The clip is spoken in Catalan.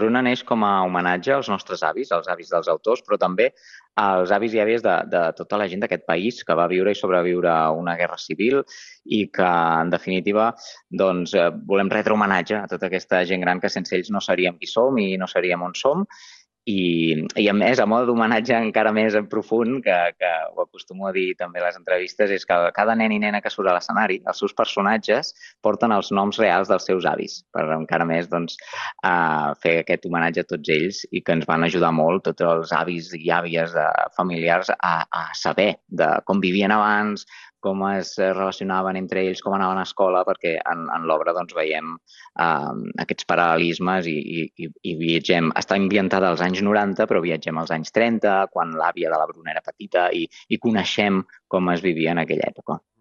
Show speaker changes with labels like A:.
A: Bruna neix com a homenatge als nostres avis, als avis dels autors, però també als avis i àvies de tota la gent d'aquest país que va viure i sobreviure a una guerra civil i que, en definitiva, doncs, volem retre homenatge a tota aquesta gent gran que sense ells no seríem qui som i no seríem on som. I a més, a mode d'homenatge encara més en profund, que ho acostumo a dir també a les entrevistes, és que cada nen i nena que surt a l'escenari, els seus personatges porten els noms reals dels seus avis, per encara més doncs, fer aquest homenatge a tots ells i que ens van ajudar molt, tots els avis i àvies familiars, a saber de com vivien abans, com es relacionaven entre ells, com anaven a escola, perquè en l'obra doncs, veiem aquests paral·lelismes i viatgem. Està ambientada als anys 90, però viatgem als anys 30, quan l'àvia de la Bruna era petita i coneixem com es vivia en aquella època.